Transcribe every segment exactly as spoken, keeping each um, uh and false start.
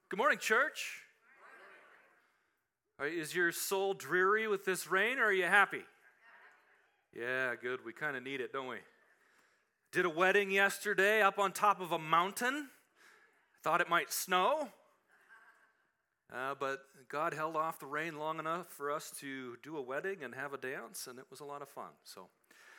Good morning, church. Is your soul dreary with this rain, or are you happy? Yeah, good. We kind of need it, don't we? Did a wedding yesterday up on top of a mountain. Thought it might snow. Uh, but God held off the rain long enough for us to do a wedding and have a dance, and it was a lot of fun. So,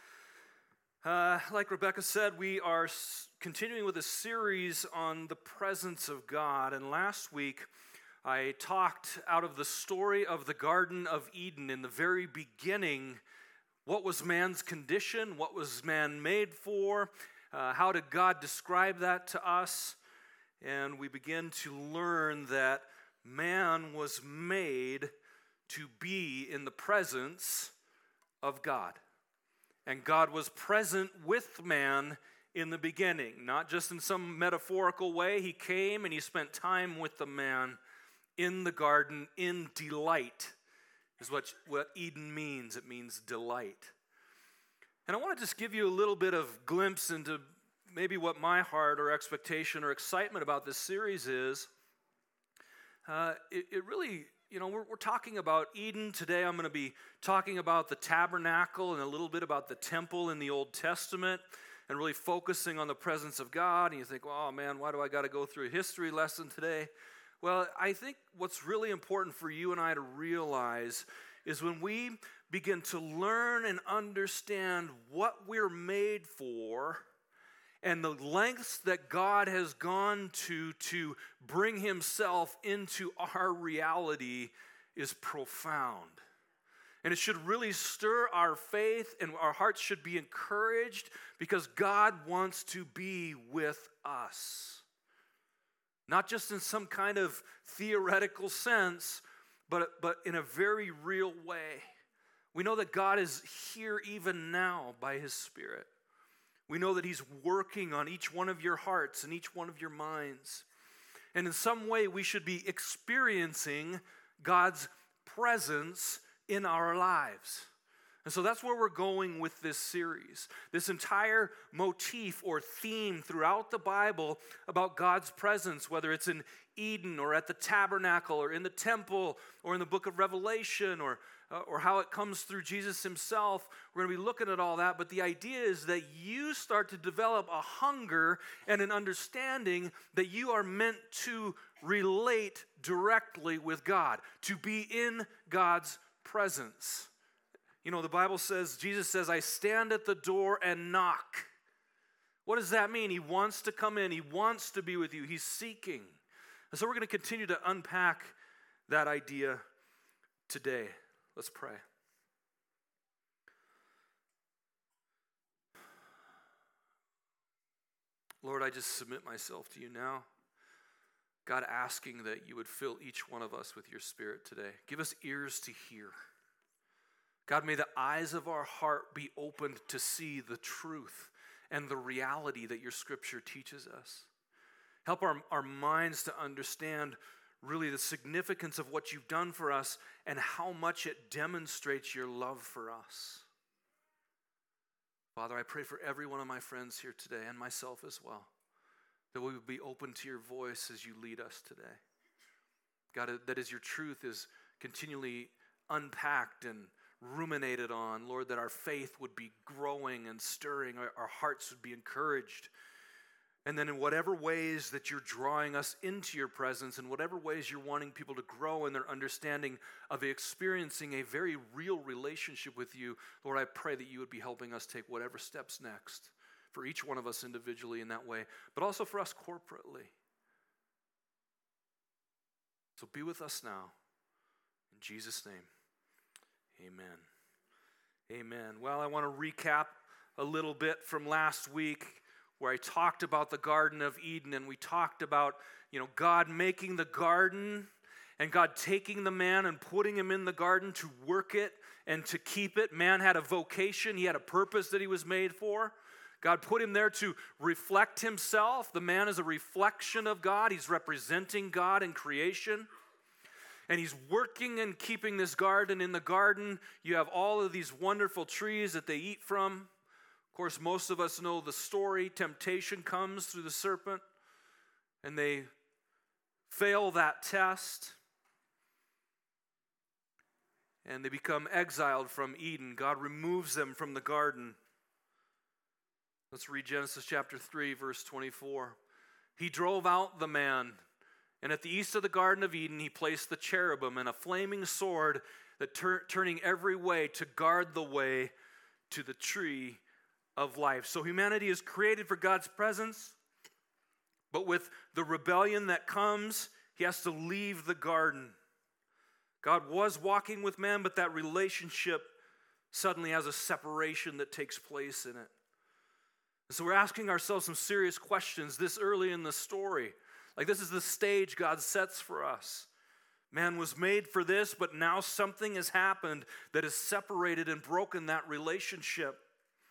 uh, like Rebecca said, we are s- continuing with a series on the presence of God. And last week, I talked out of the story of the Garden of Eden. In the very beginning, what was man's condition? What was man made for? Uh, how did God describe that to us? And we begin to learn that man was made to be in the presence of God. And God was present with man in the beginning, not just in some metaphorical way. He came and he spent time with the man in the garden in delight, is what, what Eden means. It means delight. And I want to just give you a little bit of glimpse into maybe what my heart or expectation or excitement about this series is. Uh, it, it really, you know, we're, we're talking about Eden. Today I'm going to be talking about the tabernacle and a little bit about the temple in the Old Testament and really focusing on the presence of God. And you think, well, oh man, why do I got to go through a history lesson today? Well, I think what's really important for you and I to realize is when we begin to learn and understand what we're made for and the lengths that God has gone to to bring himself into our reality is profound. And it should really stir our faith, and our hearts should be encouraged because God wants to be with us. Not just in some kind of theoretical sense, but, but in a very real way. We know that God is here even now by his Spirit. We know that he's working on each one of your hearts and each one of your minds. And in some way, we should be experiencing God's presence in our lives. And so that's where we're going with this series. This entire motif or theme throughout the Bible about God's presence, whether it's in Eden or at the tabernacle or in the temple or in the book of Revelation or, uh, or how it comes through Jesus himself. We're going to be looking at all that. But the idea is that you start to develop a hunger and an understanding that you are meant to relate directly with God, to be in God's presence. You know, the Bible says, Jesus says, I stand at the door and knock. What does that mean? He wants to come in. He wants to be with you. He's seeking. And so we're going to continue to unpack that idea today. Let's pray. Lord, I just submit myself to you now. God, asking that you would fill each one of us with your Spirit today. Give us ears to hear. God, may the eyes of our heart be opened to see the truth and the reality that your Scripture teaches us. Help our, our minds to understand really the significance of what you've done for us and how much it demonstrates your love for us. Father, I pray for every one of my friends here today and myself as well, that we would be open to your voice as you lead us today. God, that as your truth is continually unpacked and ruminated on, Lord, that our faith would be growing and stirring, our, our hearts would be encouraged. And then in whatever ways that you're drawing us into your presence, in whatever ways you're wanting people to grow in their understanding of experiencing a very real relationship with you, Lord, I pray that you would be helping us take whatever steps next for each one of us individually in that way, but also for us corporately. So be with us now. In Jesus' name. Amen. Amen. Well, I want to recap a little bit from last week where I talked about the Garden of Eden, and we talked about, you know, God making the garden and God taking the man and putting him in the garden to work it and to keep it. Man had a vocation. He had a purpose that he was made for. God put him there to reflect himself. The man is a reflection of God. He's representing God in creation. And he's working and keeping this garden. In the garden, you have all of these wonderful trees that they eat from. Of course, most of us know the story. Temptation comes through the serpent, and they fail that test, and they become exiled from Eden. God removes them from the garden. Let's read Genesis chapter three, verse twenty-four. He drove out the man, and at the east of the Garden of Eden, he placed the cherubim and a flaming sword that tur- turning every way to guard the way to the tree of life. So humanity is created for God's presence, but with the rebellion that comes, he has to leave the garden. God was walking with man, but that relationship suddenly has a separation that takes place in it. So we're asking ourselves some serious questions this early in the story. Like, this is the stage God sets for us. Man was made for this, but now something has happened that has separated and broken that relationship.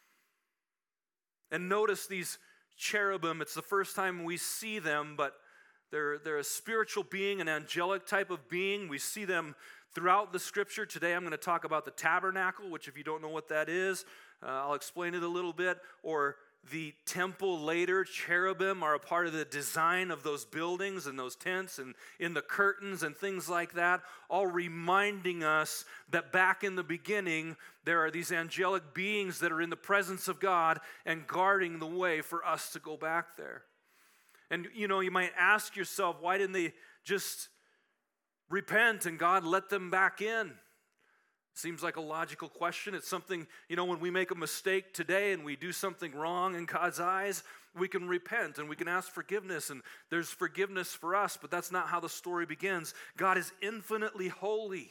And notice these cherubim. It's the first time we see them, but they're, they're a spiritual being, an angelic type of being. We see them throughout the scripture. Today I'm going to talk about the tabernacle, which if you don't know what that is, uh, I'll explain it a little bit. Or the temple later, cherubim are a part of the design of those buildings and those tents and in the curtains and things like that, all reminding us that back in the beginning, there are these angelic beings that are in the presence of God and guarding the way for us to go back there. And, you know, you might ask yourself, why didn't they just repent and God let them back in? Seems like a logical question. It's something, you know, when we make a mistake today and we do something wrong in God's eyes, we can repent and we can ask forgiveness, and there's forgiveness for us, but that's not how the story begins. God is infinitely holy.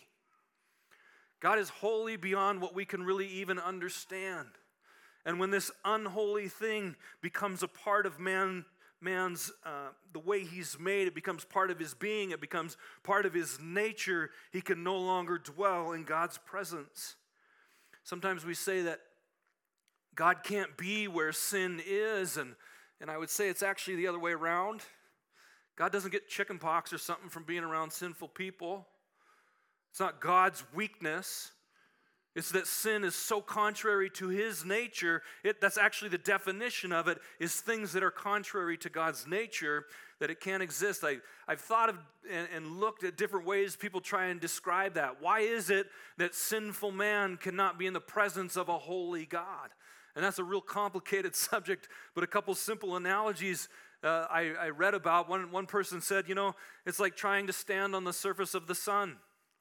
God is holy beyond what we can really even understand. And when this unholy thing becomes a part of man, man's, uh, the way he's made, it becomes part of his being, it becomes part of his nature, he can no longer dwell in God's presence. Sometimes we say that God can't be where sin is, and, and I would say it's actually the other way around. God doesn't get chicken pox or something from being around sinful people. It's not God's weakness. It's that sin is so contrary to his nature. It, that's actually the definition of it, is things that are contrary to God's nature, that it can't exist. I, I've thought of and, and looked at different ways people try and describe that. Why is it that sinful man cannot be in the presence of a holy God? And that's a real complicated subject, but a couple simple analogies uh, I, I read about. One, one person said, you know, it's like trying to stand on the surface of the sun.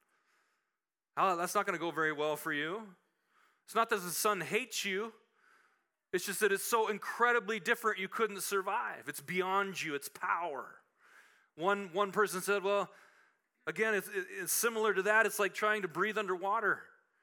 Oh, that's not going to go very well for you. It's not that the sun hates you. It's just that it's so incredibly different you couldn't survive. It's beyond you. It's power. One, one person said, well, again, it's, it's similar to that. It's like trying to breathe underwater.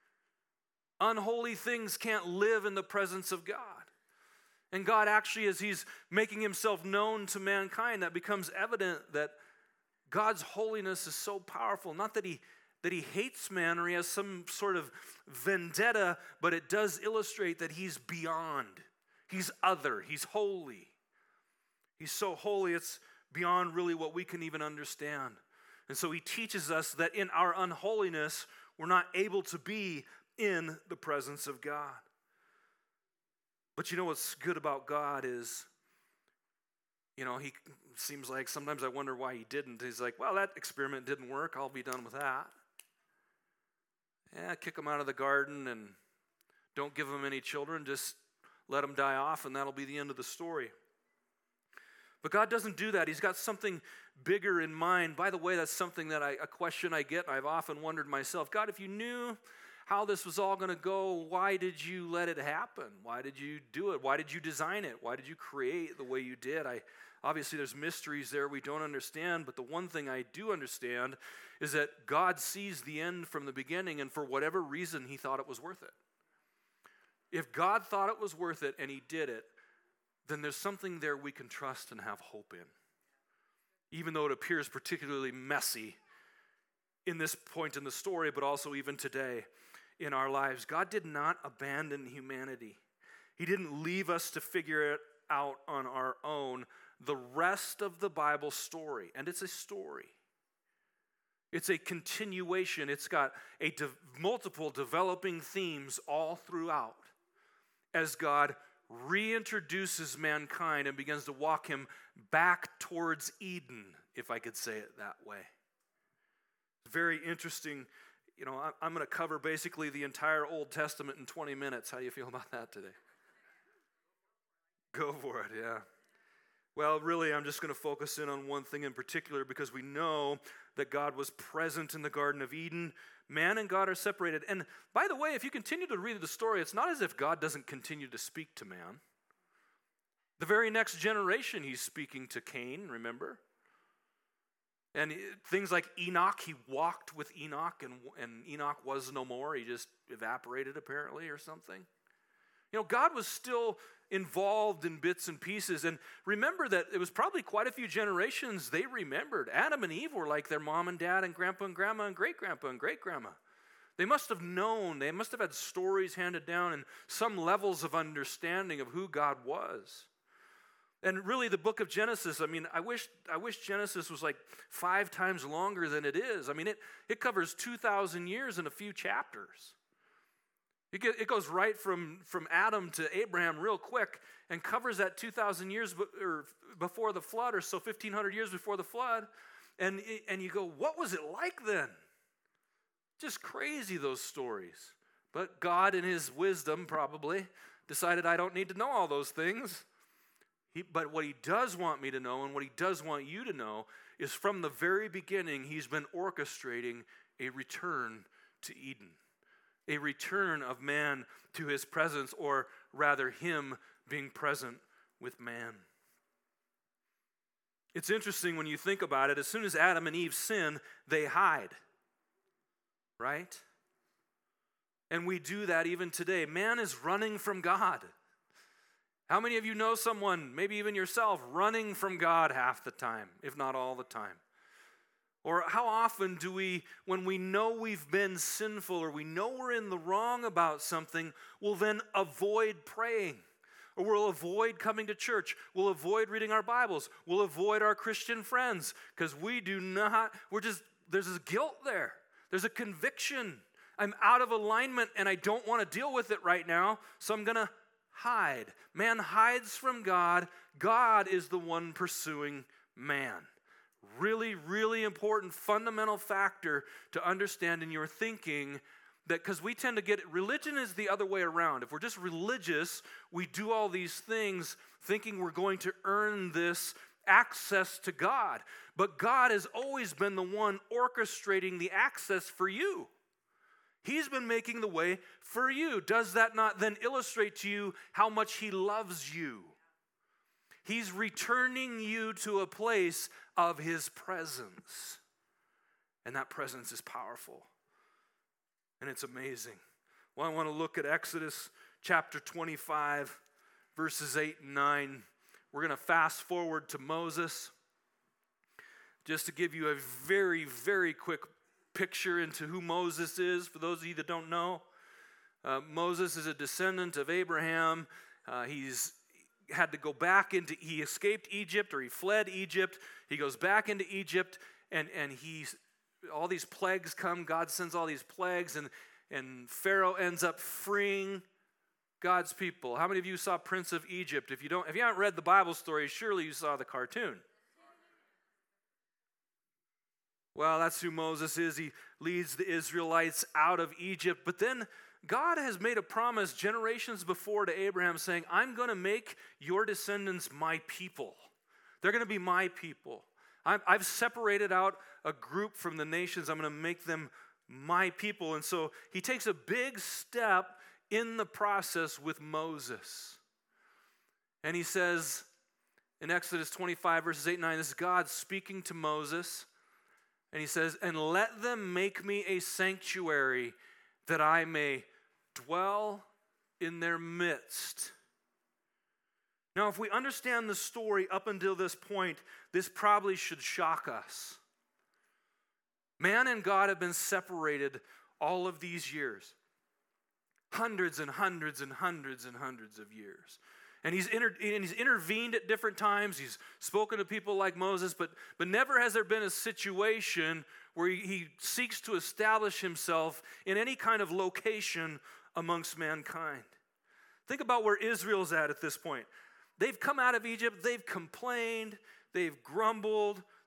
Unholy things can't live in the presence of God. And God actually, as he's making himself known to mankind, that becomes evident that God's holiness is so powerful. Not that he that he hates man or he has some sort of vendetta, but it does illustrate that he's beyond. He's other. He's holy. He's so holy, it's beyond really what we can even understand. And so he teaches us that in our unholiness, we're not able to be in the presence of God. But you know what's good about God is, you know, he seems like sometimes I wonder why he didn't. He's like, well, that experiment didn't work. I'll be done with that. Yeah, kick them out of the garden and don't give them any children. Just let them die off, and that'll be the end of the story. But God doesn't do that. He's got something bigger in mind. By the way, that's something that I, a question I get, and I've often wondered myself, God, if you knew how this was all going to go, why did you let it happen? Why did you do it? Why did you design it? Why did you create the way you did? I Obviously, there's mysteries there we don't understand, but the one thing I do understand is that God sees the end from the beginning, and for whatever reason, he thought it was worth it. If God thought it was worth it and he did it, then there's something there we can trust and have hope in. Even though it appears particularly messy in this point in the story, but also even today in our lives. God did not abandon humanity. He didn't leave us to figure it out on our own. The rest of the Bible story, and it's a story, it's a continuation. It's got a de- multiple developing themes all throughout as God reintroduces mankind and begins to walk him back towards Eden, if I could say it that way. Very interesting. You know, I'm going to cover basically the entire Old Testament in twenty minutes. How do you feel about that today? Go for it, yeah. Well, really, I'm just going to focus in on one thing in particular because we know that God was present in the Garden of Eden. Man and God are separated. And by the way, if you continue to read the story, it's not as if God doesn't continue to speak to man. The very next generation, he's speaking to Cain, remember? And things like Enoch, he walked with Enoch, and, and Enoch was no more. He just evaporated, apparently, or something. You know, God was still involved in bits and pieces. And remember that it was probably quite a few generations they remembered. Adam and Eve were like their mom and dad and grandpa and grandma and great-grandpa and great-grandma. They must have known, they must have had stories handed down and some levels of understanding of who God was. And really the book of Genesis, I mean, I wish I wish Genesis was like five times longer than it is. I mean, it, it covers two thousand years in a few chapters. It, get, it goes right from, from Adam to Abraham real quick and covers that two thousand years be, or before the flood, or so fifteen hundred years before the flood. And, and you go, what was it like then? Just crazy, those stories. But God, in his wisdom, probably decided I don't need to know all those things. He, but what he does want me to know, and what he does want you to know, is from the very beginning, he's been orchestrating a return to Eden. A return of man to his presence, or rather him being present with man. It's interesting when you think about it. As soon as Adam and Eve sin, they hide. Right? And we do that even today. Man is running from God. How many of you know someone, maybe even yourself, running from God half the time, if not all the time? Or how often do we, when we know we've been sinful or we know we're in the wrong about something, we'll then avoid praying, or we'll avoid coming to church, we'll avoid reading our Bibles, we'll avoid our Christian friends, because we do not, we're just, there's this guilt there. There's a conviction. I'm out of alignment and I don't want to deal with it right now, so I'm going to hide. Man hides from God. God is the one pursuing man. Really, really important fundamental factor to understand in your thinking, that because we tend to get, religion is the other way around. If we're just religious, we do all these things thinking we're going to earn this access to God. But God has always been the one orchestrating the access for you. He's been making the way for you. Does that not then illustrate to you how much he loves you? He's returning you to a place of his presence. And that presence is powerful. And it's amazing. Well, I want to look at Exodus chapter twenty-five, verses eight and nine. We're going to fast forward to Moses. Just to give you a very, very quick picture into who Moses is, for those of you that don't know. Uh, Moses is a descendant of Abraham. Uh, he's had to go back into, he escaped Egypt, or he fled Egypt. He goes back into Egypt, and, and he's, all these plagues come. God sends all these plagues, and, and Pharaoh ends up freeing God's people. How many of you saw Prince of Egypt? If you don't, if you haven't read the Bible story, surely you saw the cartoon. Well, that's who Moses is. He leads the Israelites out of Egypt. But then God has made a promise generations before to Abraham, saying, I'm going to make your descendants my people. They're going to be my people. I'm, I've separated out a group from the nations. I'm going to make them my people. And so he takes a big step in the process with Moses. And he says in Exodus twenty-five, verses eight and nine, this is God speaking to Moses. And he says, and let them make me a sanctuary that I may dwell in their midst. Now, if we understand the story up until this point, this probably should shock us. Man and God have been separated all of these years. Hundreds and hundreds and hundreds and hundreds of years. And he's, inter- and he's intervened at different times. He's spoken to people like Moses, but, but never has there been a situation where he, he seeks to establish himself in any kind of location amongst mankind. Think about where Israel's at at this point. They've come out of Egypt. They've complained. They've grumbled.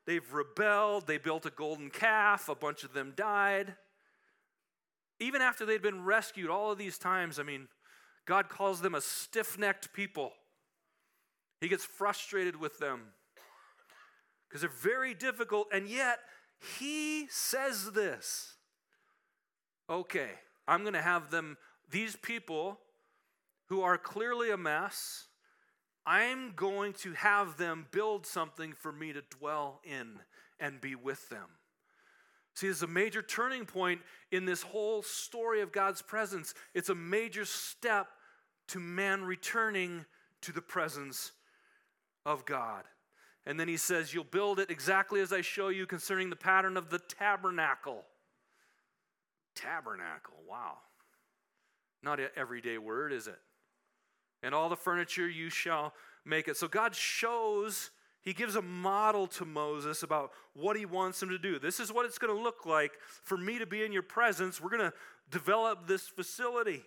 they've rebelled, they built a golden calf, a bunch of them died. Even after they'd been rescued all of these times, I mean, God calls them a stiff-necked people. He gets frustrated with them because they're very difficult, and yet he says this. Okay, I'm going to have them, these people who are clearly a mess, I'm going to have them build something for me to dwell in and be with them. See, this is a major turning point in this whole story of God's presence. It's a major step to man returning to the presence of God. And then he says, you'll build it exactly as I show you concerning the pattern of the tabernacle. Tabernacle, wow. Not an everyday word, is it? And all the furniture you shall make it. So God shows, he gives a model to Moses about what he wants him to do. This is what it's going to look like for me to be in your presence. We're going to develop this facility.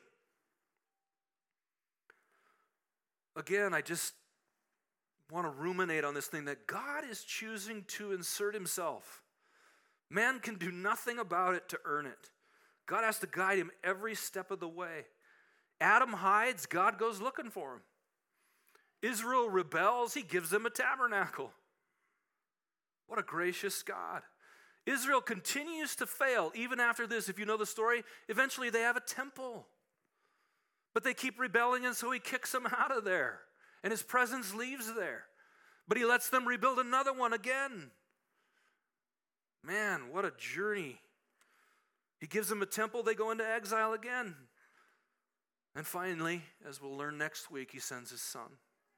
Again, I just want to ruminate on this thing that God is choosing to insert himself. Man can do nothing about it to earn it. God has to guide him every step of the way. Adam hides, God goes looking for him. Israel rebels, he gives them a tabernacle. What a gracious God. Israel continues to fail even after this. If you know the story, eventually they have a temple. But they keep rebelling, and so he kicks them out of there. And his presence leaves there. But he lets them rebuild another one again. Man, what a journey. He gives them a temple, they go into exile again. And finally, as we'll learn next week, he sends his son.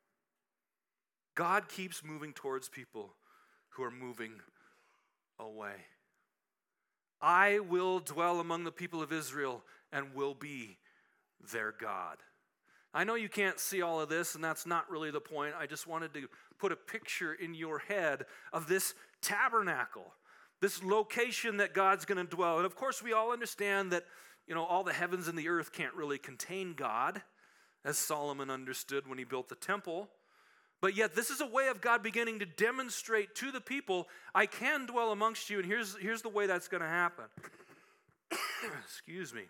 God keeps moving towards people who are moving away. I will dwell among the people of Israel and will be their God. I know you can't see all of this, and that's not really the point. I just wanted to put a picture in your head of this tabernacle, this location that God's going to dwell. And of course, we all understand that, you know, all the heavens and the earth can't really contain God, as Solomon understood when he built the temple. But yet, this is a way of God beginning to demonstrate to the people, I can dwell amongst you, and here's, here's the way that's going to happen. Excuse me.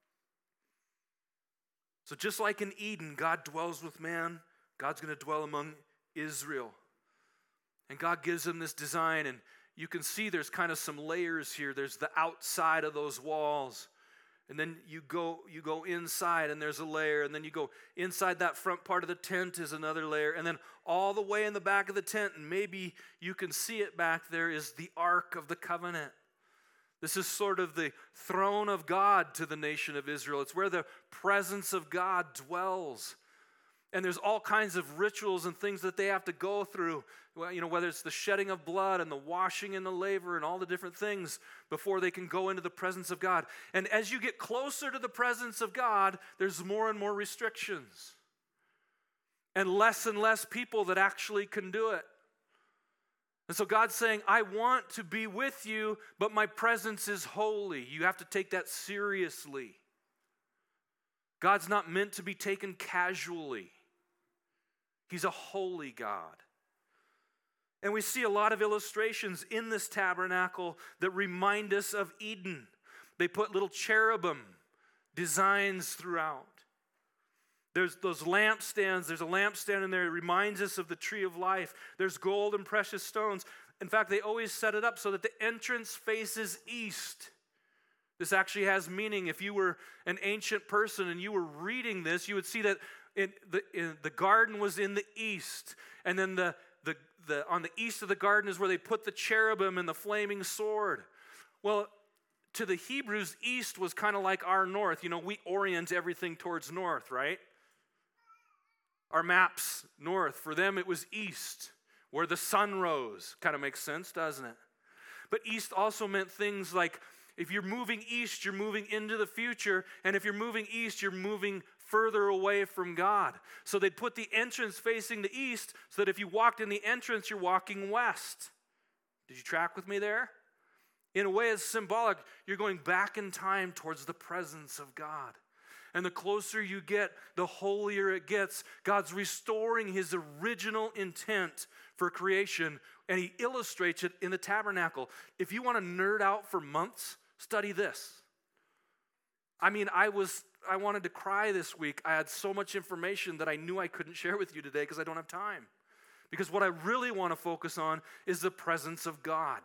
So just like in Eden, God dwells with man, God's going to dwell among Israel. And God gives them this design, and you can see there's kind of some layers here. There's the outside of those walls. And then you go you go inside, and there's a layer. And then you go inside that front part of the tent is another layer. And then all the way in the back of the tent, and maybe you can see it back there, is the Ark of the Covenant. This is sort of the throne of God to the nation of Israel. It's where the presence of God dwells. And there's all kinds of rituals and things that they have to go through, well, you know, whether it's the shedding of blood and the washing in the laver and all the different things before they can go into the presence of God. And as you get closer to the presence of God, there's more and more restrictions and less and less people that actually can do it. And so God's saying, I want to be with you, but my presence is holy. You have to take that seriously. God's not meant to be taken casually. He's a holy God. And we see a lot of illustrations in this tabernacle that remind us of Eden. They put little cherubim designs throughout. There's those lampstands. There's a lampstand in there. It reminds us of the tree of life. There's gold and precious stones. In fact, they always set it up so that the entrance faces east. This actually has meaning. If you were an ancient person and you were reading this, you would see that in the, in the garden was in the east. And then the, the, the, on the east of the garden is where they put the cherubim and the flaming sword. Well, to the Hebrews, east was kind of like our north. You know, we orient everything towards north, right? Our maps, north. For them, it was east, where the sun rose. Kind of makes sense, doesn't it? But east also meant things like, if you're moving east, you're moving into the future. And if you're moving east, you're moving further away from God. So they'd put the entrance facing the east so that if you walked in the entrance, you're walking west. Did you track with me there? In a way, it's symbolic. You're going back in time towards the presence of God. And the closer you get, the holier it gets. God's restoring his original intent for creation, and he illustrates it in the tabernacle. If you want to nerd out for months, study this. I mean, I was I wanted to cry this week. I had so much information that I knew I couldn't share with you today because I don't have time. Because what I really want to focus on is the presence of God.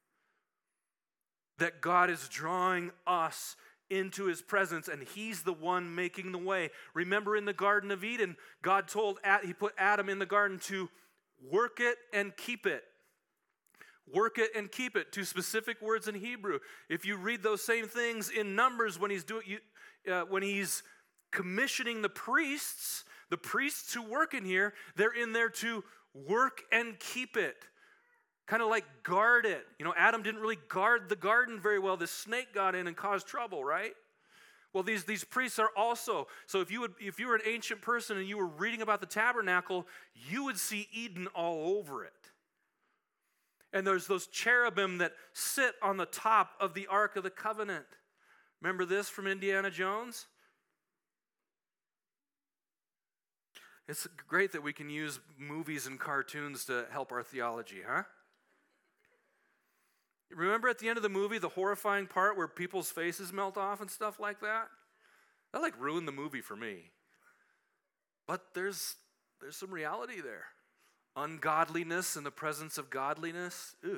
That God is drawing us into his presence, and he's the one making the way. Remember in the Garden of Eden, God told, he put Adam in the garden to work it and keep it. Work it and keep it, two specific words in Hebrew. If you read those same things in Numbers when he's doing, you, uh, when he's commissioning the priests, the priests who work in here, they're in there to work and keep it. Kind of like guard it. You know, Adam didn't really guard the garden very well. The snake got in and caused trouble, right? Well, these, these priests are also, so if you would if you were an ancient person and you were reading about the tabernacle, you would see Eden all over it. And there's those cherubim that sit on the top of the Ark of the Covenant. Remember this from Indiana Jones? It's great that we can use movies and cartoons to help our theology, huh? Remember at the end of the movie, the horrifying part where people's faces melt off and stuff like that? That like ruined the movie for me. But there's there's some reality there. Ungodliness in the presence of godliness. Ew.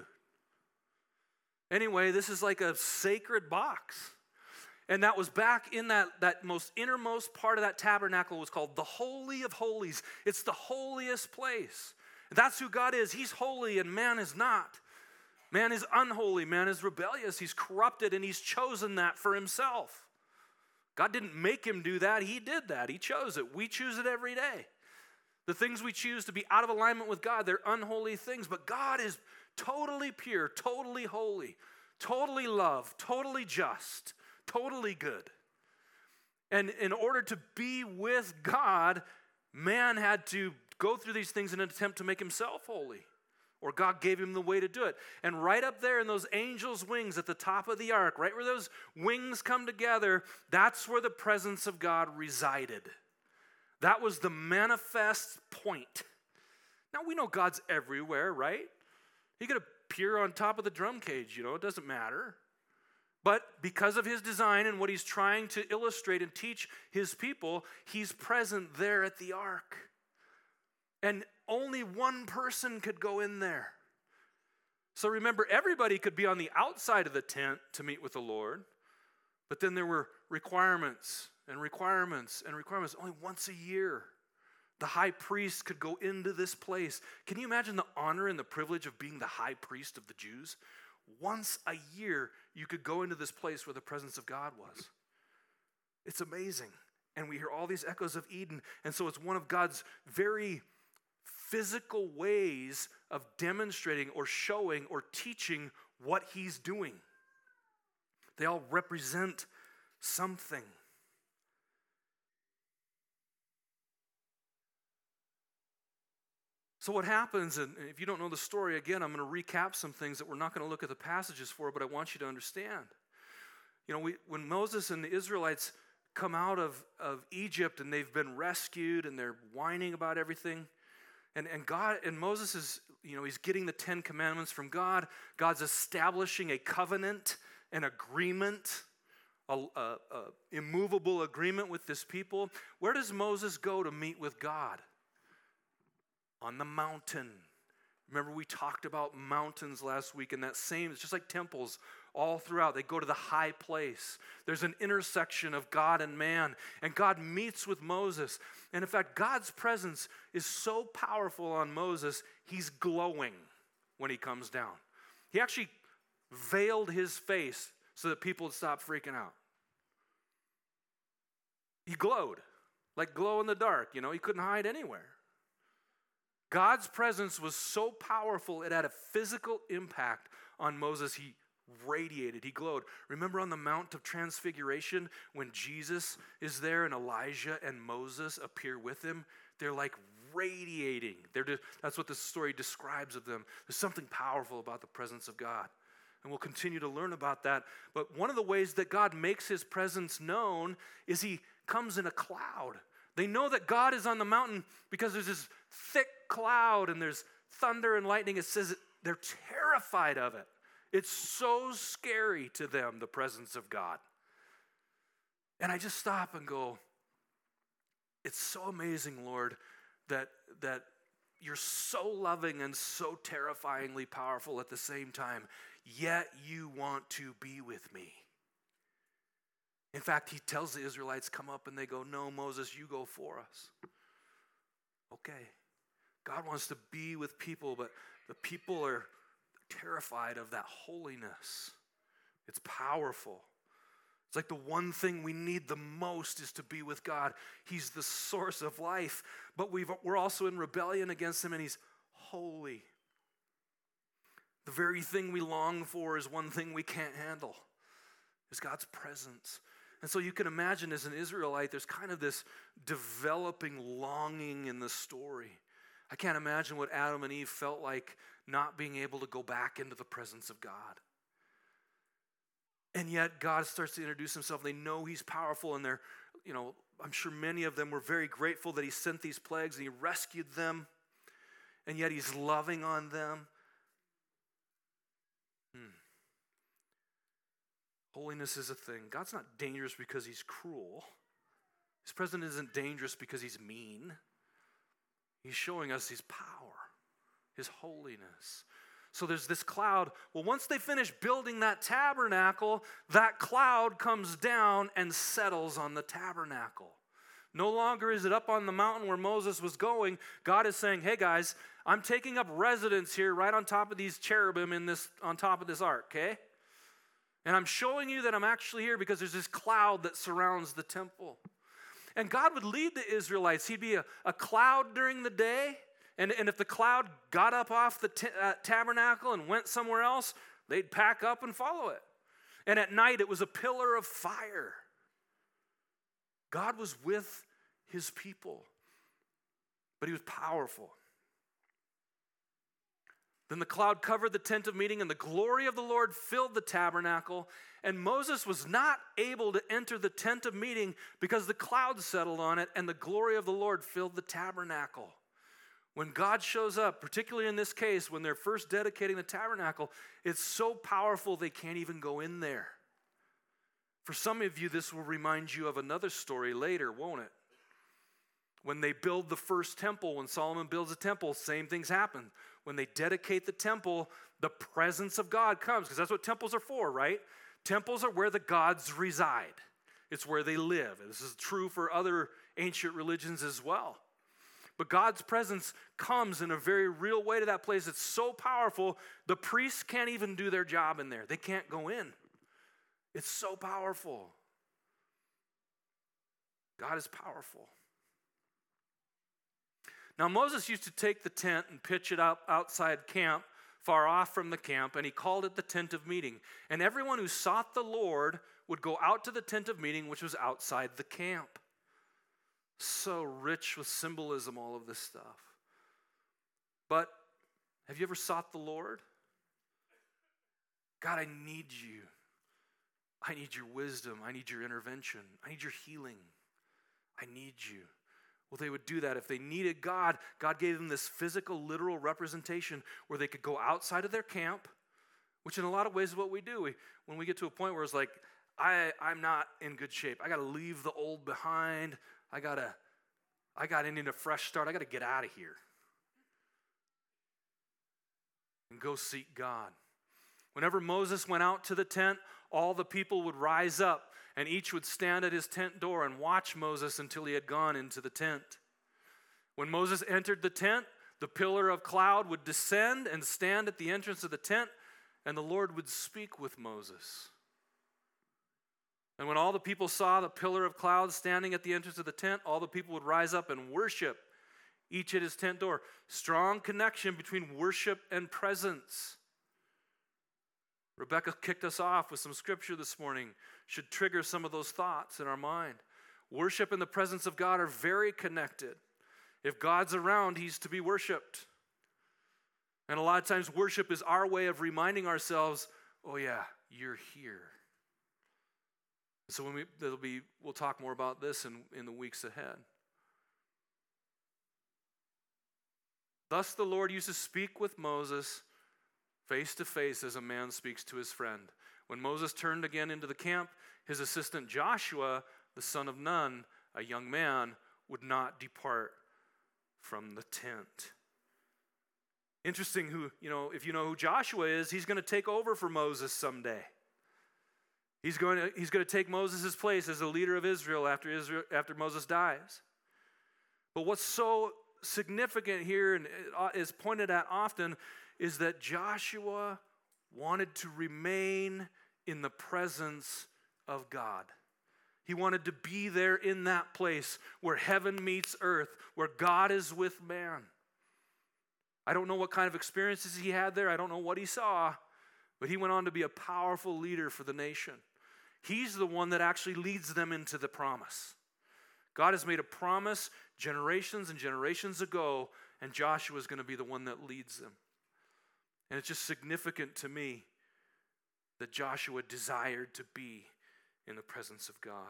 Anyway, this is like a sacred box. And that was back in that, that most innermost part of that tabernacle was called the Holy of Holies. It's the holiest place. That's who God is. He's holy and man is not. Man is unholy. Man is rebellious. He's corrupted and he's chosen that for himself. God didn't make him do that. He did that. He chose it. We choose it every day. The things we choose to be out of alignment with God, they're unholy things. But God is totally pure, totally holy, totally love, totally just, totally good. And in order to be with God, man had to go through these things in an attempt to make himself holy. Or God gave him the way to do it. And right up there in those angels' wings at the top of the ark, right where those wings come together, that's where the presence of God resided. That was the manifest point. Now we know God's everywhere, right? He could appear on top of the drum cage, you know, it doesn't matter. But because of his design and what he's trying to illustrate and teach his people, he's present there at the ark. And only one person could go in there. So remember, everybody could be on the outside of the tent to meet with the Lord, but then there were requirements and requirements and requirements. Only once a year, the high priest could go into this place. Can you imagine the honor and the privilege of being the high priest of the Jews? Once a year, you could go into this place where the presence of God was. It's amazing. And we hear all these echoes of Eden. And so it's one of God's very physical ways of demonstrating or showing or teaching what he's doing. They all represent something. So what happens, and if you don't know the story, again, I'm going to recap some things that we're not going to look at the passages for, but I want you to understand. You know, we, when Moses and the Israelites come out of, of Egypt and they've been rescued and they're whining about everything, and, and God, and Moses is, you know, he's getting the Ten Commandments from God. God's establishing a covenant, an agreement, a, a, a immovable agreement with this people. Where does Moses go to meet with God? On the mountain. Remember we talked about mountains last week, and that same, it's just like temples all throughout. They go to the high place. There's an intersection of God and man, and God meets with Moses. And in fact, God's presence is so powerful on Moses, he's glowing when he comes down. He actually veiled his face so that people would stop freaking out. He glowed, like glow in the dark, you know, he couldn't hide anywhere. God's presence was so powerful, it had a physical impact on Moses. He radiated, he glowed. Remember on the Mount of Transfiguration when Jesus is there and Elijah and Moses appear with him? They're like radiating. They're just, that's what the story describes of them. There's something powerful about the presence of God. And we'll continue to learn about that. But one of the ways that God makes his presence known is he comes in a cloud. They know that God is on the mountain because there's this thick cloud and there's thunder and lightning. It says they're terrified of it. It's so scary to them, the presence of God. And I just stop and go, it's so amazing, Lord, that, that you're so loving and so terrifyingly powerful at the same time, yet you want to be with me. In fact, he tells the Israelites, come up, and they go, no, Moses, you go for us. Okay. God wants to be with people, but the people are terrified of that holiness. It's powerful. It's like the one thing we need the most is to be with God. He's the source of life, but we've, we're also in rebellion against him, and he's holy. The very thing we long for is one thing we can't handle, is God's presence. And so you can imagine as an Israelite, there's kind of this developing longing in the story. I can't imagine what Adam and Eve felt like not being able to go back into the presence of God. And yet God starts to introduce himself. They know he's powerful, and they're, you know, I'm sure many of them were very grateful that he sent these plagues and he rescued them. And yet he's loving on them. Hmm. Holiness is a thing. God's not dangerous because he's cruel. His presence isn't dangerous because he's mean. He's showing us his power, his holiness. So there's this cloud. Well, once they finish building that tabernacle, that cloud comes down and settles on the tabernacle. No longer is it up on the mountain where Moses was going. God is saying, hey guys, I'm taking up residence here right on top of these cherubim in this, on top of this ark, okay? And I'm showing you that I'm actually here because there's this cloud that surrounds the temple. And God would lead the Israelites. He'd be a, a cloud during the day. And, and if the cloud got up off the t- uh, tabernacle and went somewhere else, they'd pack up and follow it. And at night, it was a pillar of fire. God was with his people, but he was powerful. Then the cloud covered the tent of meeting, and the glory of the Lord filled the tabernacle. And Moses was not able to enter the tent of meeting because the cloud settled on it, and the glory of the Lord filled the tabernacle. When God shows up, particularly in this case, when they're first dedicating the tabernacle, it's so powerful they can't even go in there. For some of you, this will remind you of another story later, won't it? When they build the first temple, when Solomon builds a temple, same things happen. When they dedicate the temple, the presence of God comes, because that's what temples are for, right? Temples are where the gods reside. It's where they live. This is true for other ancient religions as well. But God's presence comes in a very real way to that place. It's so powerful, the priests can't even do their job in there. They can't go in. It's so powerful. God is powerful. Now, Moses used to take the tent and pitch it up outside camp, far off from the camp, and he called it the tent of meeting. And everyone who sought the Lord would go out to the tent of meeting, which was outside the camp. So rich with symbolism, all of this stuff. But have you ever sought the Lord? God, I need you. I need your wisdom. I need your intervention. I need your healing. I need you. Well, they would do that. If they needed God, God gave them this physical, literal representation where they could go outside of their camp, which in a lot of ways is what we do. We, when we get to a point where it's like, I, I'm not in good shape. I got to leave the old behind. I got to I got to need a fresh start. I got to get out of here and go seek God. Whenever Moses went out to the tent, all the people would rise up, and each would stand at his tent door and watch Moses until he had gone into the tent. When Moses entered the tent, the pillar of cloud would descend and stand at the entrance of the tent, and the Lord would speak with Moses. And when all the people saw the pillar of cloud standing at the entrance of the tent, all the people would rise up and worship, each at his tent door. Strong connection between worship and presence. Rebecca kicked us off with some scripture this morning. Should trigger some of those thoughts in our mind. Worship and the presence of God are very connected. If God's around, he's to be worshiped. And a lot of times worship is our way of reminding ourselves, oh yeah, you're here. So when we, that'll be, we'll talk more about this in, in the weeks ahead. Thus the Lord used to speak with Moses face to face as a man speaks to his friend. When Moses turned again into the camp, his assistant Joshua, the son of Nun, a young man, would not depart from the tent. Interesting who, you know, if you know who Joshua is, he's going to take over for Moses someday. He's going to, he's going to take Moses' place as the leader of Israel after Israel after Moses dies. But what's so significant here and is pointed at often is that Joshua wanted to remain in the presence of God. He wanted to be there in that place where heaven meets earth, where God is with man. I don't know what kind of experiences he had there. I don't know what he saw, but he went on to be a powerful leader for the nation. He's the one that actually leads them into the promise. God has made a promise generations and generations ago, and Joshua is going to be the one that leads them. And it's just significant to me that Joshua desired to be in the presence of God.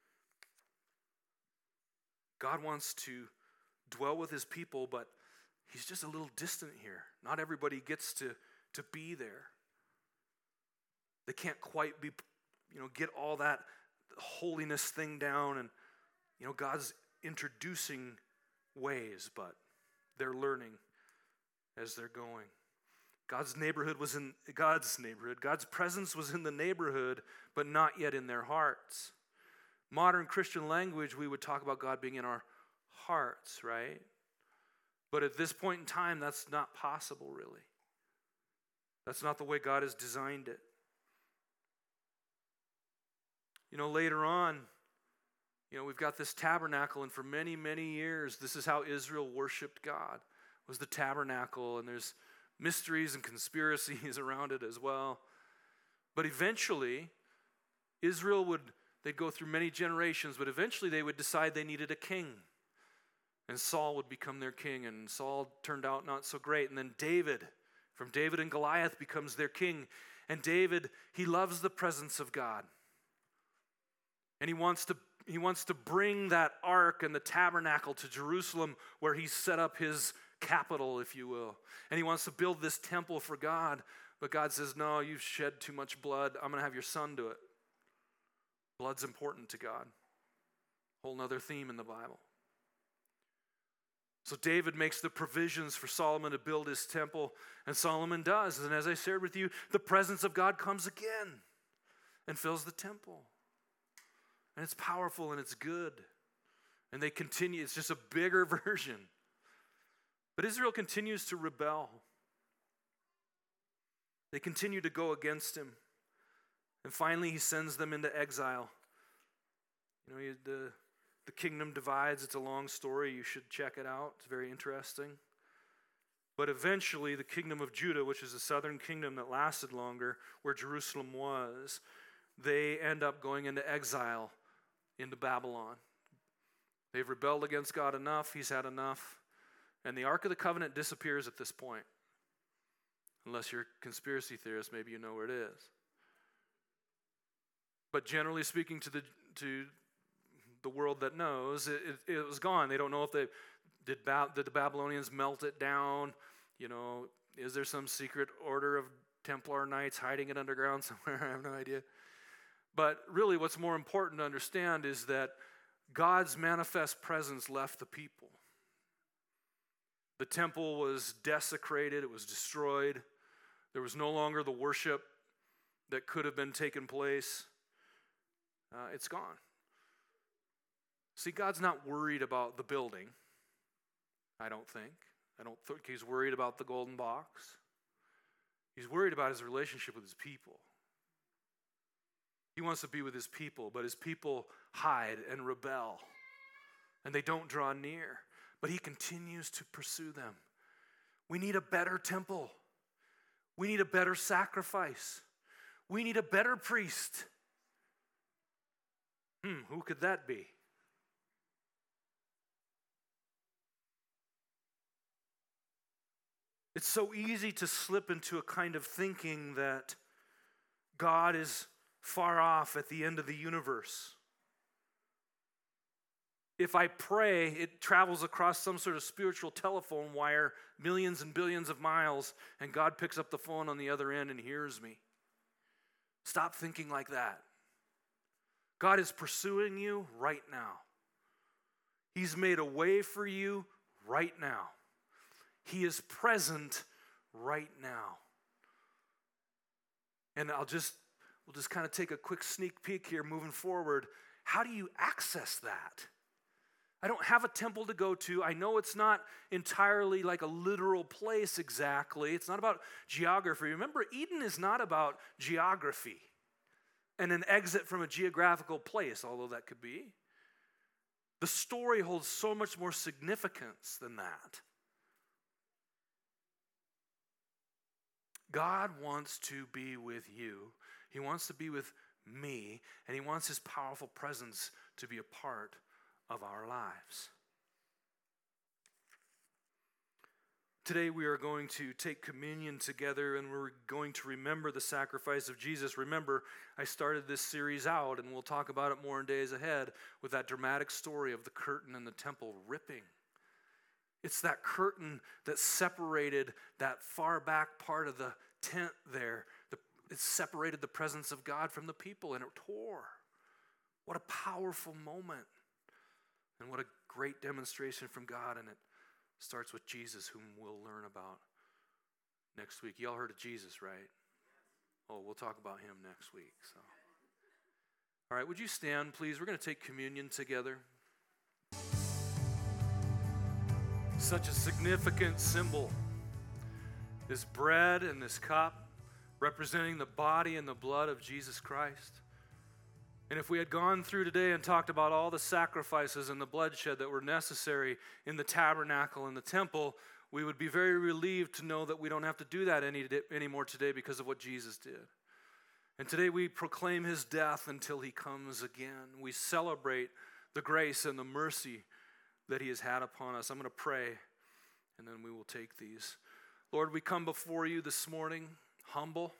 God wants to dwell with his people, but he's just a little distant here. Not everybody gets to, to be there. They can't quite be, you know, get all that holiness thing down. And, you know, God's introducing ways, but they're learning as they're going. God's neighborhood was in God's neighborhood. God's presence was in the neighborhood, but not yet in their hearts. Modern Christian language, we would talk about God being in our hearts, right? But at this point in time, that's not possible, really. That's not the way God has designed it. You know, later on, you know, we've got this tabernacle, and for many, many years, this is how Israel worshiped God, was the tabernacle, and there's mysteries and conspiracies around it as well. But eventually, Israel would, they'd go through many generations, but eventually they would decide they needed a king. And Saul would become their king, and Saul turned out not so great. And then David, from David and Goliath, becomes their king. And David, he loves the presence of God. And he wants to he wants to bring that ark and the tabernacle to Jerusalem, where he set up his capital, if you will. And he wants to build this temple for God. But God says, no, you've shed too much blood. I'm going to have your son do it. Blood's important to God. Whole nother theme in the Bible. So David makes the provisions for Solomon to build his temple, and Solomon does. And as I shared with you, the presence of God comes again and fills the temple. And it's powerful and it's good. And they continue, it's just a bigger version. But Israel continues to rebel. They continue to go against him. And finally, he sends them into exile. You know, the, the kingdom divides. It's a long story. You should check it out. It's very interesting. But eventually, the kingdom of Judah, which is the southern kingdom that lasted longer, where Jerusalem was, they end up going into exile into Babylon. They've rebelled against God enough. He's had enough. And the Ark of the Covenant disappears at this point. Unless you're a conspiracy theorist, maybe you know where it is. But generally speaking, to the to the world that knows, it, it, it was gone. They don't know if they did, ba- did the Babylonians melt it down. You know, is there some secret order of Templar Knights hiding it underground somewhere? I have no idea. But really, what's more important to understand is that God's manifest presence left the people. The temple was desecrated. It was destroyed. There was no longer the worship that could have been taken place. Uh, it's gone. See, God's not worried about the building, I don't think. I don't think he's worried about the golden box. He's worried about his relationship with his people. He wants to be with his people, but his people hide and rebel, and they don't draw near. But he continues to pursue them. We need a better temple. We need a better sacrifice. We need a better priest. Hmm, who could that be? It's so easy to slip into a kind of thinking that God is far off at the end of the universe. If I pray, it travels across some sort of spiritual telephone wire, millions and billions of miles, and God picks up the phone on the other end and hears me. Stop thinking like that. God is pursuing you right now. He's made a way for you right now. He is present right now. And I'll just, we'll just kind of take a quick sneak peek here moving forward. How do you access that? I don't have a temple to go to. I know it's not entirely like a literal place exactly. It's not about geography. Remember, Eden is not about geography and an exit from a geographical place, although that could be. The story holds so much more significance than that. God wants to be with you. He wants to be with me, and he wants his powerful presence to be a part of our lives. Today we are going to take communion together, and we're going to remember the sacrifice of Jesus. Remember, I started this series out, and we'll talk about it more in days ahead, with that dramatic story of the curtain in the temple ripping. It's that curtain that separated that far back part of the tent there. The, it separated the presence of God from the people, and it tore. What a powerful moment. And what a great demonstration from God. And it starts with Jesus, whom we'll learn about next week. Y'all heard of Jesus, right? Oh, we'll talk about him next week. So, all right, would you stand, please? We're going to take communion together. Such a significant symbol. This bread and this cup representing the body and the blood of Jesus Christ. And if we had gone through today and talked about all the sacrifices and the bloodshed that were necessary in the tabernacle and the temple, we would be very relieved to know that we don't have to do that any anymore today because of what Jesus did. And today we proclaim his death until he comes again. We celebrate the grace and the mercy that he has had upon us. I'm going to pray, and then we will take these. Lord, we come before you this morning humble.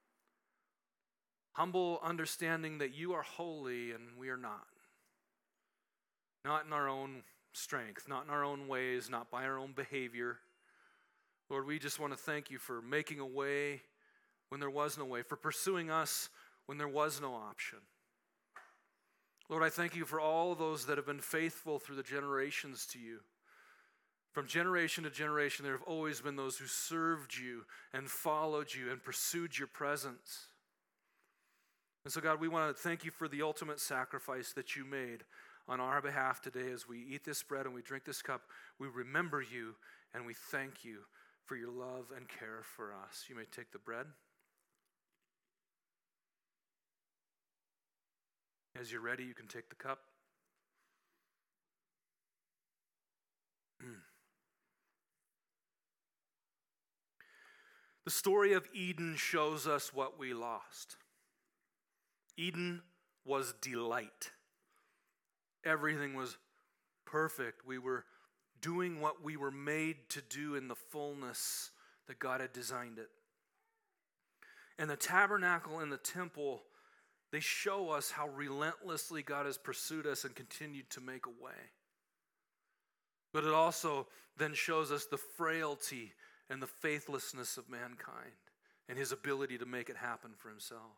Humble, understanding that you are holy and we are not. Not in our own strength, not in our own ways, not by our own behavior. Lord, we just want to thank you for making a way when there was no way, for pursuing us when there was no option. Lord, I thank you for all those that have been faithful through the generations to you. From generation to generation, there have always been those who served you and followed you and pursued your presence. And so, God, we want to thank you for the ultimate sacrifice that you made on our behalf today as we eat this bread and we drink this cup. We remember you and we thank you for your love and care for us. You may take the bread. As you're ready, you can take the cup. The story of Eden shows us what we lost. Eden was delight. Everything was perfect. We were doing what we were made to do in the fullness that God had designed it. And the tabernacle and the temple, they show us how relentlessly God has pursued us and continued to make a way. But it also then shows us the frailty and the faithlessness of mankind and his ability to make it happen for himself.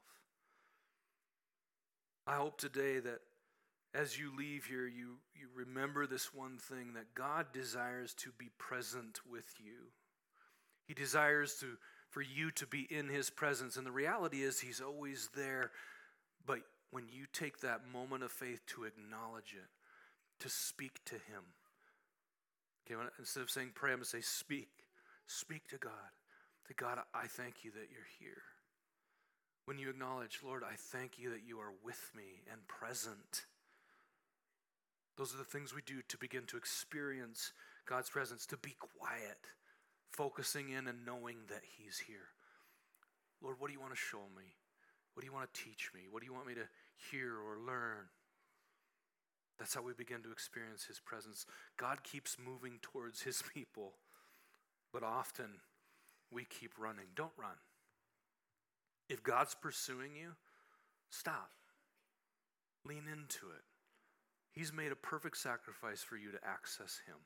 I hope today that as you leave here, you, you remember this one thing, that God desires to be present with you. He desires to for you to be in his presence. And the reality is he's always there. But when you take that moment of faith to acknowledge it, to speak to him. Okay, instead of saying pray, I'm going to say speak. Speak to God. To God, I thank you that you're here. When you acknowledge, Lord, I thank you that you are with me and present. Those are the things we do to begin to experience God's presence, to be quiet, focusing in and knowing that he's here. Lord, what do you want to show me? What do you want to teach me? What do you want me to hear or learn? That's how we begin to experience his presence. God keeps moving towards his people, but often we keep running. Don't run. If God's pursuing you, Stop. Lean into it. He's made a perfect sacrifice for you to access him.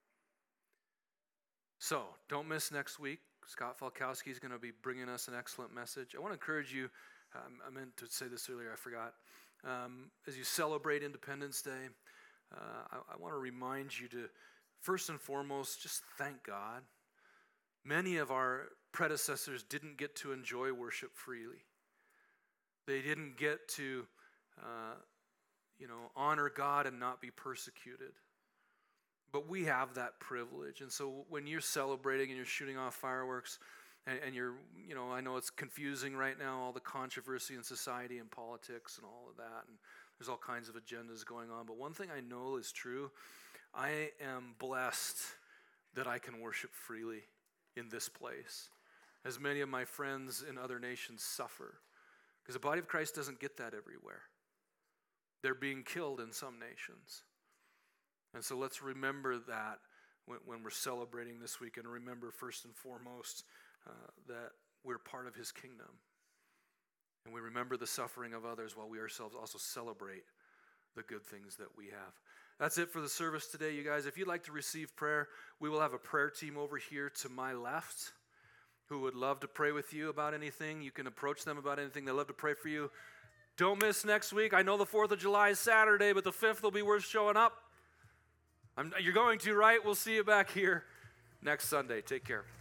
So, don't miss next week. Scott Falkowski is going to be bringing us an excellent message. I want to encourage you, um, I meant to say this earlier, I forgot. Um, as you celebrate Independence Day, uh, I, I want to remind you to, first and foremost, just thank God. Many of our predecessors didn't get to enjoy worship freely. They didn't get to, uh, you know, honor God and not be persecuted. But we have that privilege. And so when you're celebrating and you're shooting off fireworks, and, and you're, you know, I know it's confusing right now, all the controversy in society and politics and all of that, and there's all kinds of agendas going on. But one thing I know is true, I am blessed that I can worship freely in this place, as many of my friends in other nations suffer. Because the body of Christ doesn't get that everywhere. They're being killed in some nations. And so let's remember that when, when we're celebrating this week, and remember first and foremost uh, that we're part of his kingdom. And we remember the suffering of others while we ourselves also celebrate the good things that we have. That's it for the service today, you guys. If you'd like to receive prayer, we will have a prayer team over here to my left who would love to pray with you about anything. You can approach them about anything. They love to pray for you. Don't miss next week. I know the fourth of July is Saturday, but the fifth will be worth showing up. I'm, you're going to, right? We'll see you back here next Sunday. Take care.